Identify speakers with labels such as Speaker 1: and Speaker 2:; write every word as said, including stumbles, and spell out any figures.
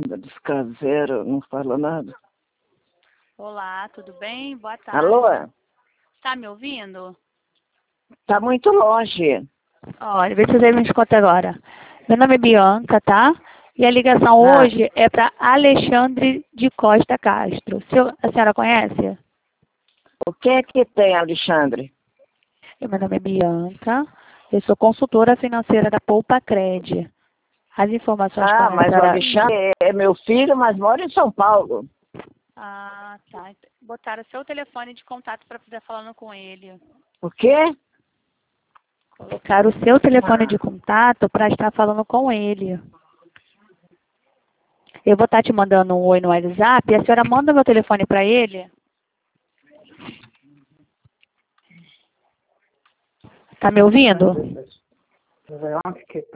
Speaker 1: Descaseiro, não fala nada.
Speaker 2: Olá, tudo bem? Boa tarde.
Speaker 1: Alô?
Speaker 2: Tá me ouvindo?
Speaker 1: Tá muito longe.
Speaker 2: Olha, vê se você me escuta agora. Meu nome é Bianca, tá? E a ligação
Speaker 1: Ah.
Speaker 2: hoje é para Alexandre de Costa Castro. Se eu- a senhora conhece?
Speaker 1: O que é que tem, Alexandre?
Speaker 2: Meu nome é Bianca. Eu sou consultora financeira da Poupa Cred. As informações
Speaker 1: Ah,
Speaker 2: quando a
Speaker 1: mas o
Speaker 2: senhora...
Speaker 1: Alexandre é é meu filho, mas mora em São Paulo.
Speaker 2: Ah, tá. Botaram seu telefone de contato para poder falando com ele.
Speaker 1: O quê?
Speaker 2: Colocaram o seu telefone de contato para estar falando com ele. Eu vou estar te mandando um oi no WhatsApp e a senhora manda meu telefone para ele. Tá me ouvindo?